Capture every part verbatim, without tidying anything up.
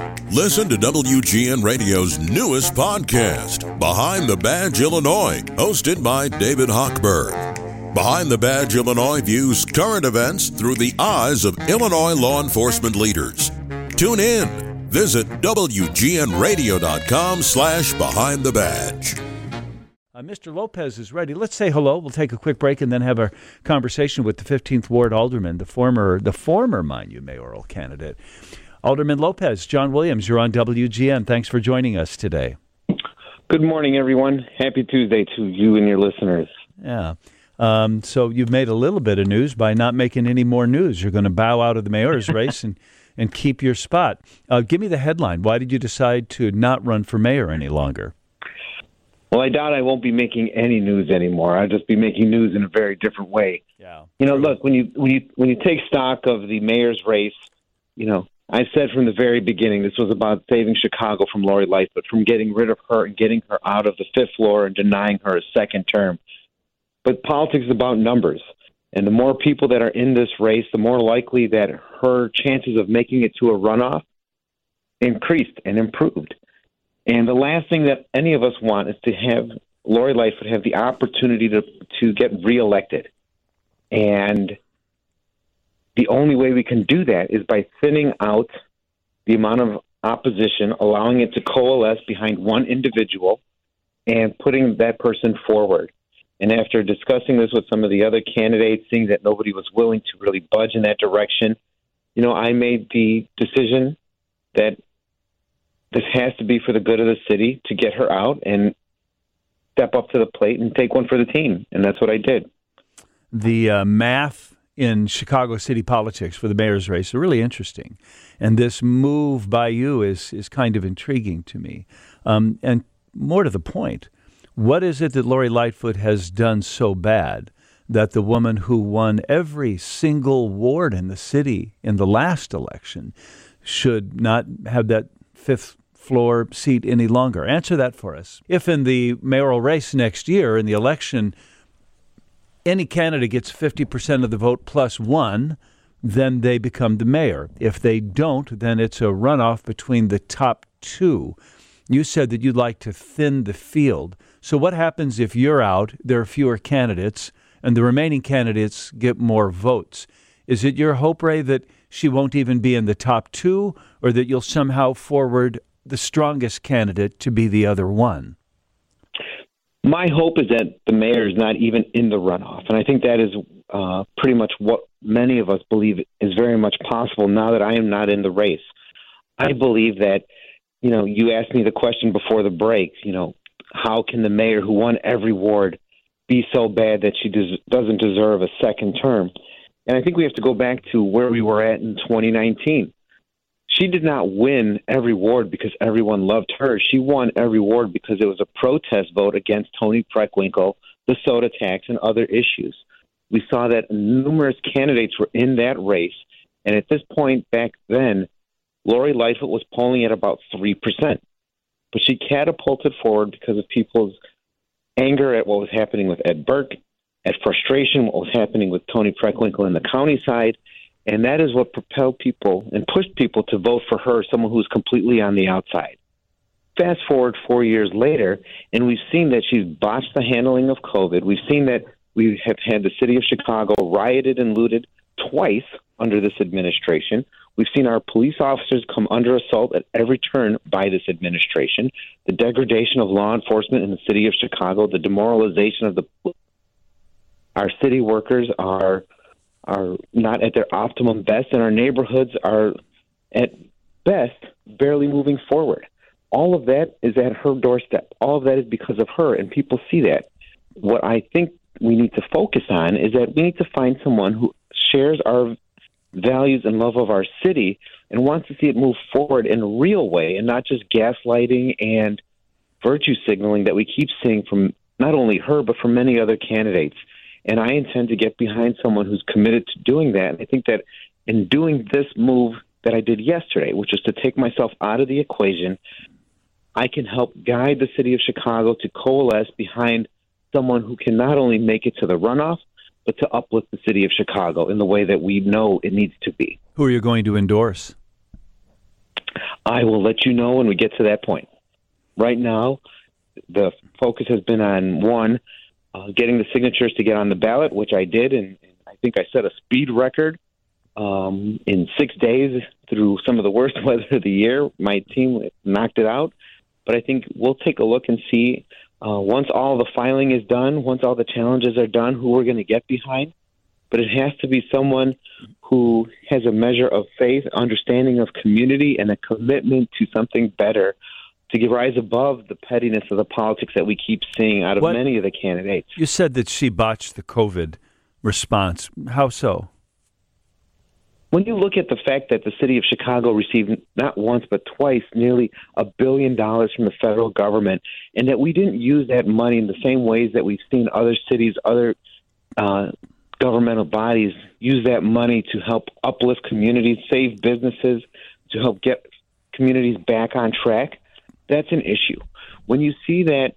Listen to W G N Radio's newest podcast, Behind the Badge Illinois, hosted by David Hochberg. Behind the Badge Illinois views current events through the eyes of Illinois law enforcement leaders. Tune in. Visit W G N radio dot com slash behind the badge. Uh, Mister Lopez is ready. Let's say hello. We'll take a quick break and then have a conversation with the fifteenth Ward Alderman, the former, the former, mind you, mayoral candidate. Alderman Lopez, John Williams, you're on W G N. Thanks for joining us today. Good morning, everyone. Happy Tuesday to you and your listeners. Yeah. Um, so you've made a little bit of news by not making any more news. You're going to bow out of the mayor's race and, and keep your spot. Uh, give me the headline. Why did you decide to not run for mayor any longer? Well, I doubt I won't be making any news anymore. I'll just be making news in a very different way. Yeah. You know, look, when you when you when you take stock of the mayor's race, you know, I said from the very beginning this was about saving Chicago from Lori Lightfoot, from getting rid of her and getting her out of the fifth floor and denying her a second term. But politics is about numbers. And the more people that are in this race, the more likely that her chances of making it to a runoff increased and improved. And the last thing that any of us want is to have Lori Lightfoot have the opportunity to, to get reelected. And the only way we can do that is by thinning out the amount of opposition, allowing it to coalesce behind one individual and putting that person forward. And after discussing this with some of the other candidates, seeing that nobody was willing to really budge in that direction, you know, I made the decision that this has to be for the good of the city to get her out and step up to the plate and take one for the team. And that's what I did. The uh, math in Chicago city politics for the mayor's race are really interesting. And this move by you is, is kind of intriguing to me. Um, and more to the point, what is it that Lori Lightfoot has done so bad that the woman who won every single ward in the city in the last election should not have that fifth floor seat any longer? Answer that for us. If in the mayoral race next year, in the election, any candidate gets fifty percent of the vote plus one, then they become the mayor. If they don't, then it's a runoff between the top two. You said that you'd like to thin the field. So what happens if you're out, there are fewer candidates, and the remaining candidates get more votes? Is it your hope, Ray, that she won't even be in the top two, or that you'll somehow forward the strongest candidate to be the other one? My hope is that the mayor is not even in the runoff, and I think that is uh, pretty much what many of us believe is very much possible now that I am not in the race. I believe that, you know, you asked me the question before the break, you know, how can the mayor who won every ward be so bad that she des- doesn't deserve a second term? And I think we have to go back to where we were at in twenty nineteen. She did not win every ward because everyone loved her. She won every ward because it was a protest vote against Toni Preckwinkle, the soda tax, and other issues. We saw that numerous candidates were in that race, and at this point back then, Lori Lightfoot was polling at about three percent. But she catapulted forward because of people's anger at what was happening with Ed Burke, at frustration what was happening with Toni Preckwinkle in the county side, and that is what propelled people and pushed people to vote for her, someone who was completely on the outside. Fast forward four years later, and we've seen that she's botched the handling of COVID. We've seen that we have had the city of Chicago rioted and looted twice under this administration. We've seen our police officers come under assault at every turn by this administration. The degradation of law enforcement in the city of Chicago, the demoralization of the our city workers are are not at their optimum best, and our neighborhoods are at best barely moving forward. All of that is at her doorstep. All of that is because of her, and people see that. What I think we need to focus on is that we need to find someone who shares our values and love of our city and wants to see it move forward in a real way and not just gaslighting and virtue signaling that we keep seeing from not only her but from many other candidates. And I intend to get behind someone who's committed to doing that. And I think that in doing this move that I did yesterday, which is to take myself out of the equation, I can help guide the city of Chicago to coalesce behind someone who can not only make it to the runoff, but to uplift the city of Chicago in the way that we know it needs to be. Who are you going to endorse? I will let you know when we get to that point. Right now, the focus has been on, one, uh, getting the signatures to get on the ballot, which I did, and, and I think I set a speed record um, in six days through some of the worst weather of the year. My team knocked it out. But I think we'll take a look and see, uh, once all the filing is done, once all the challenges are done, who we're going to get behind. But it has to be someone who has a measure of faith, understanding of community, and a commitment to something better to rise above the pettiness of the politics that we keep seeing out of What? many of the candidates. You said that she botched the COVID response. How so? When you look at the fact that the city of Chicago received not once but twice nearly a billion dollars from the federal government, and that we didn't use that money in the same ways that we've seen other cities, other uh, governmental bodies use that money to help uplift communities, save businesses, to help get communities back on track, that's an issue. When you see that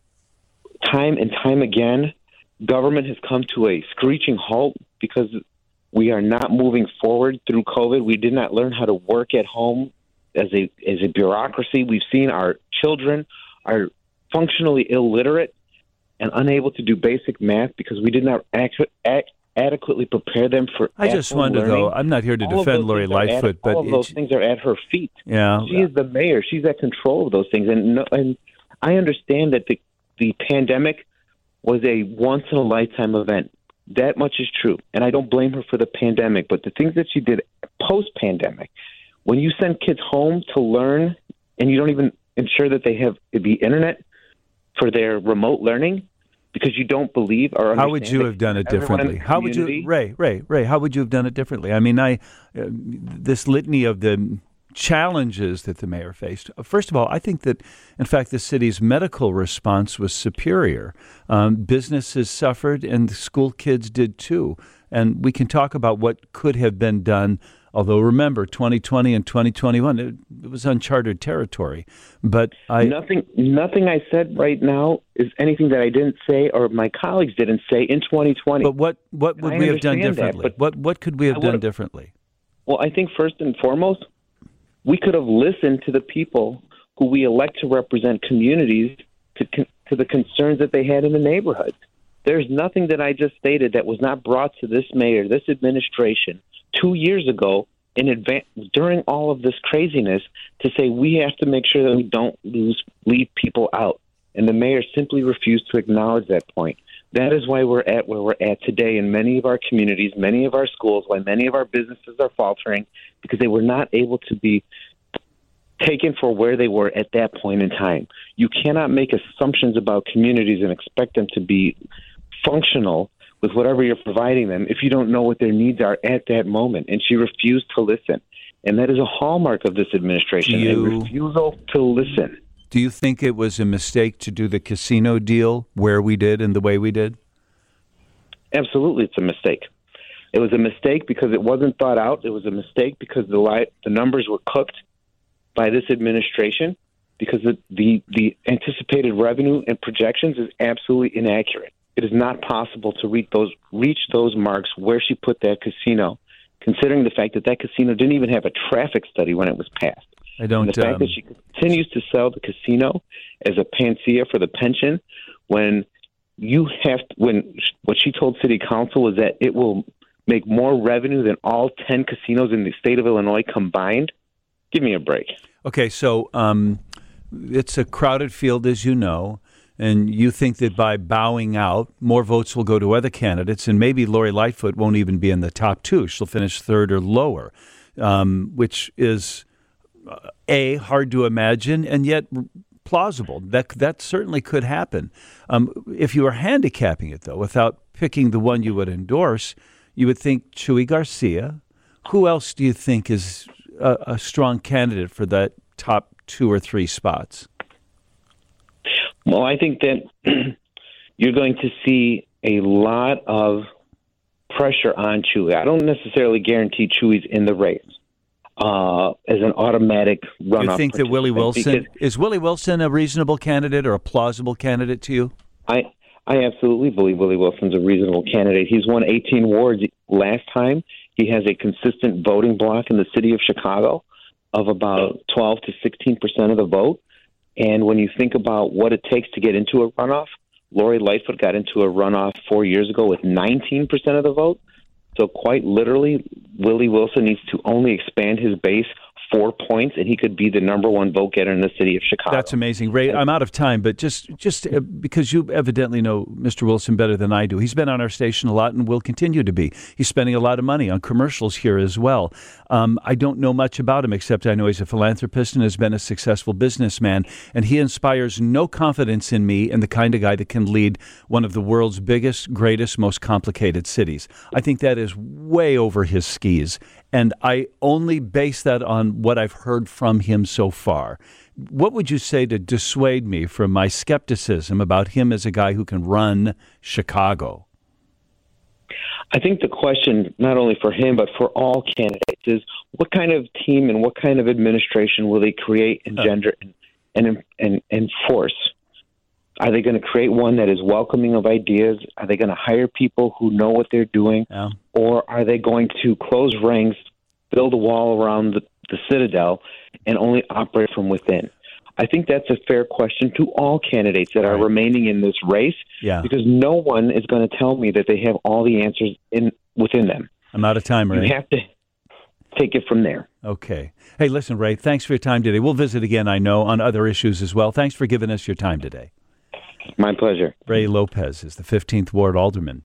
time and time again, government has come to a screeching halt because we are not moving forward through COVID. We did not learn how to work at home as a as a bureaucracy. We've seen our children are functionally illiterate and unable to do basic math because we did not act, act, adequately prepare them for. I just wonder, learning. though, I'm not here to all defend Lori Lightfoot, at, but all of those it, things are at her feet. Yeah, she is the mayor. She's at control of those things, and no, and I understand that the the pandemic was a once in a lifetime event. That much is true, and I don't blame her for the pandemic. But the things that she did post pandemic, when you send kids home to learn, and you don't even ensure that they have the internet for their remote learning, because you don't believe or how would you have done it differently? How would you, Ray, Ray, Ray? How would you have done it differently? I mean, I uh, this litany of the challenges that the mayor faced. First of all, I think that, in fact, the city's medical response was superior. Um, businesses suffered, and the school kids did too. And we can talk about what could have been done. Although, remember, twenty twenty and twenty twenty-one, it, it was uncharted territory. But I nothing, nothing I said right now is anything that I didn't say or my colleagues didn't say in twenty twenty. But what, what would I we have done understand differently? that, but what what could we have done differently? Well, I think first and foremost, we could have listened to the people who we elect to represent communities to to the concerns that they had in the neighborhoods. There's nothing that I just stated that was not brought to this mayor, this administration, two years ago in advance during all of this craziness to say we have to make sure that we don't lose leave people out. And the mayor simply refused to acknowledge that point. That is why we're at where we're at today in many of our communities, many of our schools, why many of our businesses are faltering, because they were not able to be taken for where they were at that point in time. You cannot make assumptions about communities and expect them to be functional with whatever you're providing them if you don't know what their needs are at that moment. And she refused to listen. And that is a hallmark of this administration, you, a refusal to listen. Do you think it was a mistake to do the casino deal where we did and the way we did? Absolutely, it's a mistake. It was a mistake because it wasn't thought out. It was a mistake because the li- the numbers were cooked by this administration, because the, the, the anticipated revenue and projections is absolutely inaccurate. It is not possible to reach those reach those marks where she put that casino, considering the fact that that casino didn't even have a traffic study when it was passed. I don't. And the fact um, that she continues to sell the casino as a panacea for the pension, when you have to, when what she told City Council was that it will make more revenue than all ten casinos in the state of Illinois combined. Give me a break. Okay, so um, it's a crowded field, as you know, and you think that by bowing out, more votes will go to other candidates, and maybe Lori Lightfoot won't even be in the top two. She'll finish third or lower, um, which is, uh, A, hard to imagine, and yet plausible. That that certainly could happen. Um, if you were handicapping it, though, without picking the one you would endorse, you would think Chuy Garcia. Who else do you think is a, a strong candidate for that top two or three spots? Well, I think that you're going to see a lot of pressure on Chuy. I don't necessarily guarantee Chuy's in the race uh, as an automatic runoff. You think that Willie Wilson is Willie Wilson a reasonable candidate or a plausible candidate to you? I I absolutely believe Willie Wilson's a reasonable candidate. He's won eighteen wards last time. He has a consistent voting block in the city of Chicago. of about twelve to sixteen percent of the vote. And when you think about what it takes to get into a runoff, Lori Lightfoot got into a runoff four years ago with nineteen percent of the vote. So quite literally, Willie Wilson needs to only expand his base four points, and he could be the number one vote getter in the city of Chicago. That's amazing. Ray, I'm out of time, but just just uh, because you evidently know Mister Wilson better than I do. He's been on our station a lot and will continue to be. He's spending a lot of money on commercials here as well. Um, I don't know much about him, except I know he's a philanthropist and has been a successful businessman, and he inspires no confidence in me in the kind of guy that can lead one of the world's biggest, greatest, most complicated cities. I think that is way over his skis, and I only base that on what I've heard from him so far. What would you say to dissuade me from my skepticism about him as a guy who can run Chicago? I think the question, not only for him, but for all candidates, is what kind of team and what kind of administration will they create, engender, uh. and, and, and enforce? Are they going to create one that is welcoming of ideas? Are they going to hire people who know what they're doing? Yeah. Or are they going to close ranks, build a wall around the, the citadel, and only operate from within? I think that's a fair question to all candidates that are right. remaining in this race, yeah. because no one is going to tell me that they have all the answers in within them. I'm out of time, Ray. You have to take it from there. Okay. Hey, listen, Ray, thanks for your time today. We'll visit again, I know, on other issues as well. Thanks for giving us your time today. My pleasure. Ray Lopez is the fifteenth Ward Alderman.